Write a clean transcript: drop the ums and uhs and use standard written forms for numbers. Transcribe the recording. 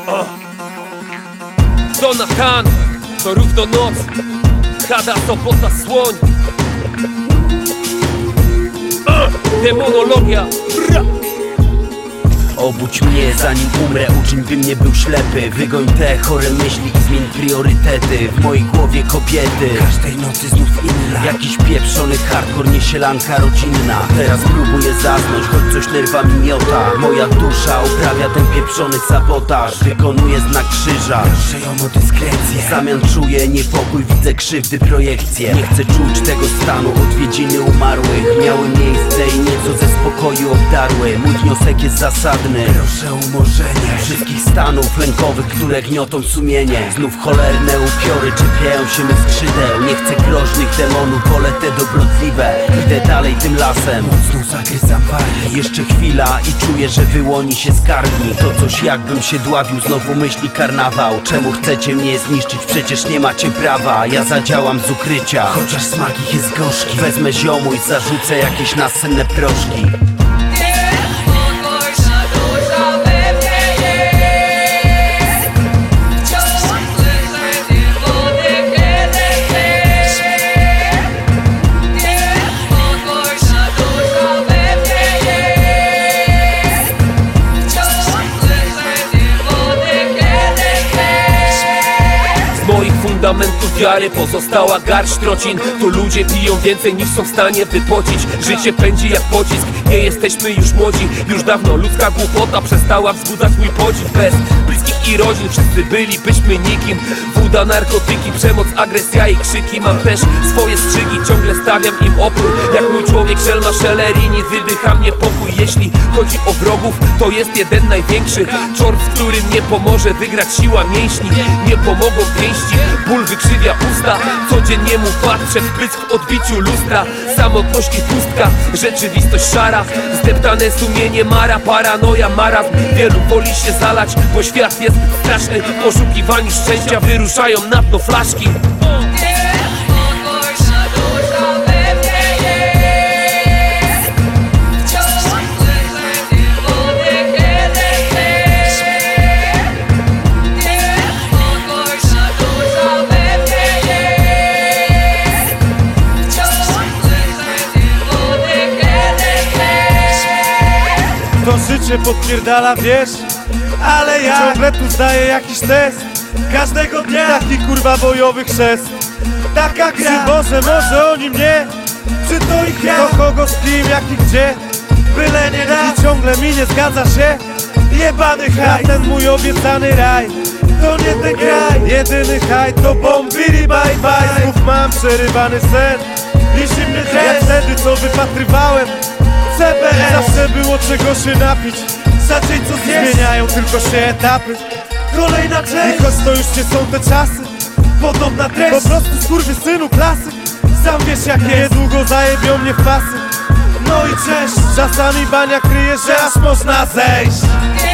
Jonathan, to równo noc. Hada, Sopota, Słoń. Demonologia. Obudź mnie zanim umrę, uczyń bym nie był ślepy. Wygoń te chore myśli i zmień priorytety. W mojej głowie kobiety, każdej nocy znów inna. Jakiś pieprzony hardcore, niesielanka rodzinna. Teraz próbuję zasnąć, choć coś nerwami miota. Moja dusza uprawia ten pieprzony sabotaż. Wykonuję znak krzyża, proszę ją o dyskrecję. W zamian czuję niepokój, widzę krzywdy, projekcje. Nie chcę czuć tego stanu, odwiedziny umarłych miały miejsce i nieco ze spokoju obdarły. Mój wniosek jest zasadny, proszę o umorzenie wszystkich stanów lękowych, które gniotą sumienie. Znów cholerne upiory czepiają się mych skrzydeł. Nie chcę groźnych demonów, wolę te dobrotliwe. Idę dalej tym lasem, mocno zagryzam wargi. Jeszcze chwila i czuję, że wyłoni się z karni. To coś jakbym się dławił, znowu myśli karnawał. Czemu chcecie mnie zniszczyć? Przecież nie macie prawa. Ja zadziałam z ukrycia, chociaż smak ich jest gorzki. Wezmę ziomu i zarzucę jakieś nasenne proszki. Fundamentów wiary pozostała garść trocin. Tu ludzie piją więcej niż są w stanie wypocić. Życie pędzi jak pocisk, nie jesteśmy już młodzi. Już dawno ludzka głupota przestała wzbudzać mój podziw. Bez bliskich i rodzin wszyscy bylibyśmy nikim. Woda, narkotyki, przemoc, agresja i krzyki. Mam też swoje strzygi, ciągle stawiam im opór. Jak mój człowiek Szelma Szelerini, wydycha mnie pokój. Jeśli chodzi o wrogów, to jest jeden największy czort, z którym nie pomoże wygrać siła mięśni. Nie pomogą pięści, ból wykrzywia usta. Codziennie mu patrzę w pysk w odbiciu lustra. Samotność i pustka, rzeczywistość szara. Zdeptane sumienie, mara, paranoja, marazm. Wielu woli się zalać, bo świat jest straszny. W poszukiwaniu szczęścia wyruszają na dno flaszki. To życie podpierdala, wiesz, ale ja ciągle tu zdaję jakiś test. Każdego dnia taki kurwa bojowy chrzest. Taka gra, czy Boże, może oni mnie? Czy to ich ja? Do kogo, z kim, jak i gdzie? Byle nie da. I ciągle mi nie zgadza się. Jebany haj, ten mój obiecany raj. To nie ten kraj. Jedyny haj to bombili bye bye. Znów mam przerywany sen i zimny dres. Jak wtedy co wypatrywałem CBS. Zawsze było czego się napić, rzadziej co zjeść. Zmieniają tylko się etapy, kolejna część. I choć to już nie są te czasy, podobna treść. Po prostu skurwysynu klasy, sam wiesz jak jest. Niedługo zajebią mnie w pasy, no i cześć. Czasami bania kryje, że aż można zejść.